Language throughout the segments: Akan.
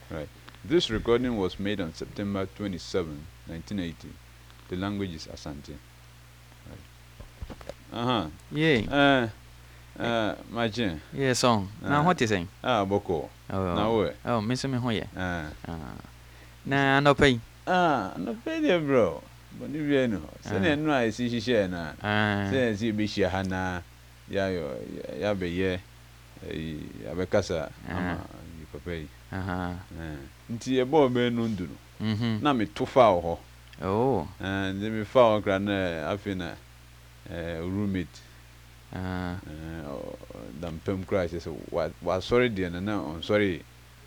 Right. This recording was made on September 27, 1980. The language is Asante. Right. Uh-huh. Yeah. Imagine. Yeah, song. Now what is saying? Boko. Now Oh. where? Oh, miss me hoye. Ah. Na no pay. No pay there, bro. But if you know, send no I see she share na. Say see be share hana. Ya be ye. Ya be kasa ama you papa. Nti e bo be no ndu no. Na me to fa ho. Oh. And me fa o kra na afina roommate. Dampem crash so what sorry dear na on sorry.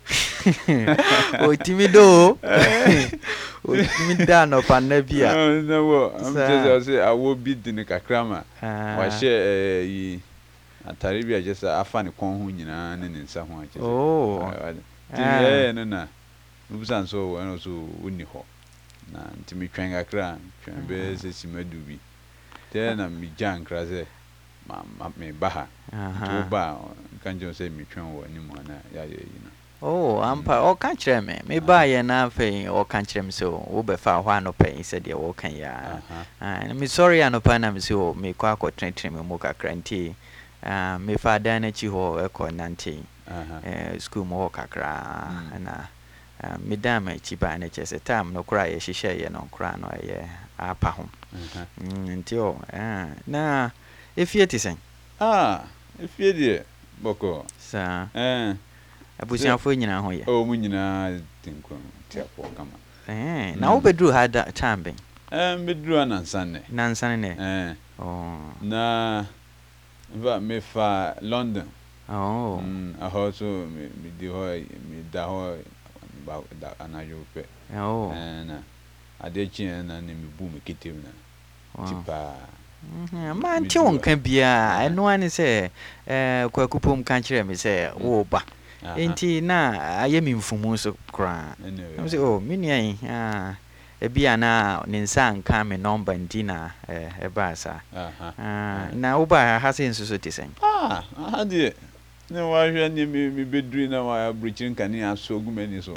O timido. O timida no panabia. No, I'm just say I will be the kakrama. Wa share yi atare bia just afa ne kon ho nyina ne nsa ho a just. Oh. Ti no na. Nubusan so we no so woni ho. Na ntimi twen kakra, twen be se simadu bi. Te na mi jan kra se me baha. To ba kanjo say me twen wo ni mo na ya ye yi na. Oh, ampa o kan kire me ba ye na afei o kan kire me so wo be fa hwa no pay se de wo kan ya. Me sorry anopa na me se o me kwa akotrentre me mo kakra nti me fa dan na chi ho e ko nante. School mo kakra na me dan ma chi ba na chese time no kra ye hihye ye no kra no ye apa ho. Nti o na efie ti sen. Efie de boko. Sa abusiafo nyina ho ye. Mu nyina tinkron tiapo kama. Na wo bedru ha da time ben. Bedru anansan ne. Nansan ne. Na me fa London. Also me di ho me da ho ba da anayo pe. Na adechi na me bu me ketem na. Tipa. Man ti won kan bia eno ani se kwakupom kan kire me se wo ba. Enti na aye mi mfumu so kra. I say oh me nuan ebia na ne nsa nka me number ndi na e ba sa. Na wo ba ha se nso so tisen. Ha de ne wa hwe ne me bedru na wa abruchin kan ya so gumani so.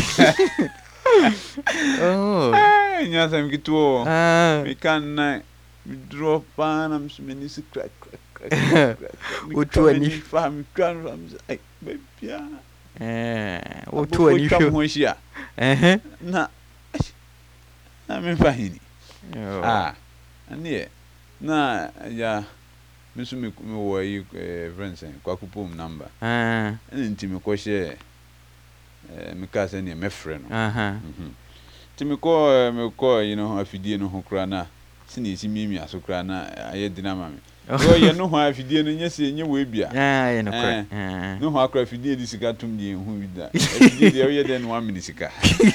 Oh. Nya sam kitu. Me kan na me drop pan am smeni si crack. Otu ani fam twan fam ai bebia. Otu ani hwe. Na me fahini. Ani na ya misu me wo yi friends kwakupom number. Nti me ko share me ka se ne me frɛ no. Ti me ko you know afidie no ho kra na sini esi mimi aso kra na aye dinama me. Go ye no ho afidie no nyese nye we bia. Ye no kra. No ho akra afidie di sika tum di hu bida. Afidie de ye den 1 minute sika.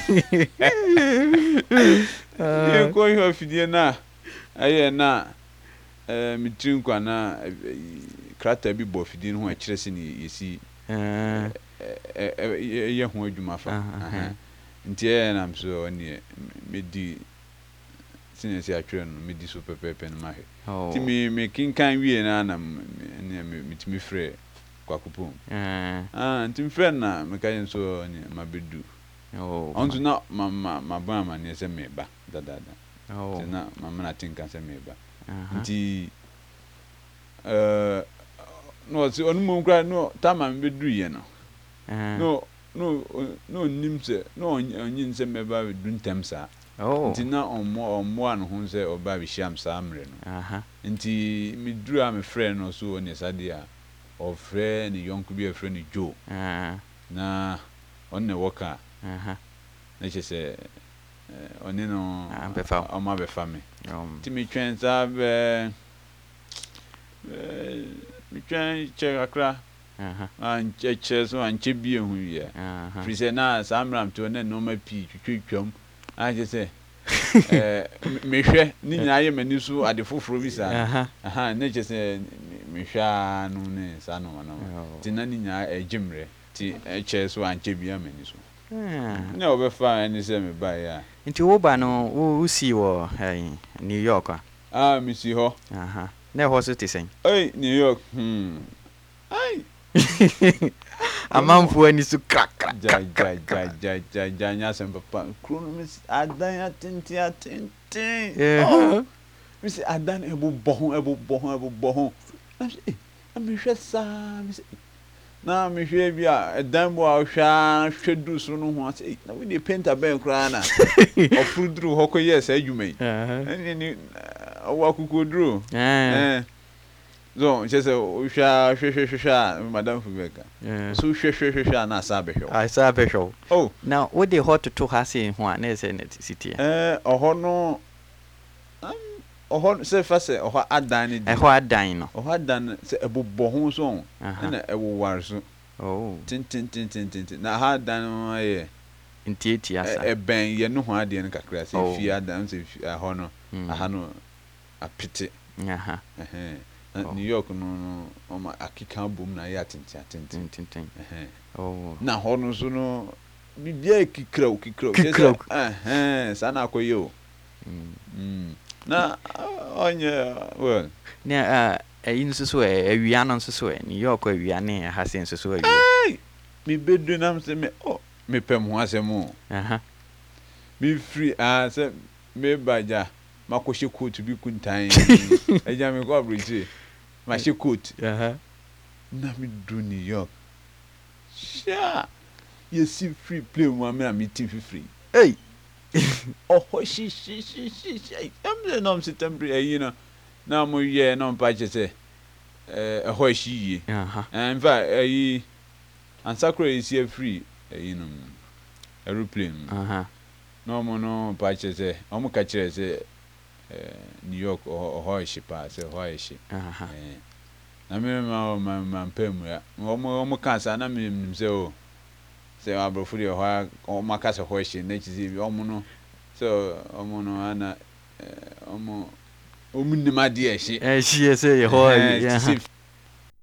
Ye ko yo afidie na aye na me trinkwa na krata bi bo afidie no ho a kire sini yesi ye ho adwuma fa. Nti na mso oni me di sinesi atwere no me di so pepepe no mahe. Ti me kinkan wie na me timi frɛ kwakupom. Nti me frɛ na me ka yen so oni mabedu. Onto na ma ba ma ne se me ba dadada. Ti na mama na tinkan se me ba. Nti no si onu mo nkra no tama me bedu ye no. No nim se no onyin se me ba bedu ntem sa. Nti na ommo an ho se oba bi hyiam sa amre no. Nti me duru a me frɛ no so oni sade a o frɛ ni yonku bi a frɛ ni Joe. Na on ne woka. Na che se oni no o ma be fa me. Nti me twen sa be me twen che akra. Che so an che bi ehu ye. Free se na sa amram to na no ma pi twitwam. Je say me hwe ni nyina ye mani so ade foforo bi sa na je say me hwa no ne sa no no ti na ni nyina ejimre ti che so anche bi amani so na obefa ni se me ba ya nti wo ba no wo si wo New York me si ho na ho so ti sen New York amanfoɔ ani so krakra nya sɛm papa kuro no mis adan atenten mis adan ɛbobɔ ho na mehwɛ saa na mehwɛ bi a ɛdan bo a hwɛ du so no ho ase na we dey painter bɛn koraa na ɔfuru duru hɔ kɔ yɛ saa adwuma yi ɛne ɔwɔ akokoduro so just hwɛ madam Fubeka so hwɛ na asa bɛhwɛ oh now what they hot to ha say ho a na say net city ɔhɔ no ɔhɔ say fa say ɔhɔ adan ne ɛhɔ adan no ɔhɔ adan say ɛbobɔ ho so na ɛwowar so oh tin na ha adan no ayɛ ntieti asa ɛbɛn yɛ no ho ade no kakra say fi adan say ɛhɔ no aha no apete aha New York no akika bom na ya atenten oh na ho no so no bibia kikra sana akoye o na onye well na ayin so awia no so New York awia ne ha sen so awia mi bedu na se me me pem ho asem o mi free se me baja makohye coat bi kuntan eja me ko abrochi mashi coat na me do New York sha you see free play mo am na meeting free hey shi am no September you know na mo ye no pa che se shi yi in fact ansakro is here free you know aeroplane no mo no pa che se o ka kire se New York or shi pa se shi na me ma pem ya o kan sa na me nim se o se abrofo de o maka se shi na chizi bi o mo no so o mo no ana o mo nim ade shi se ye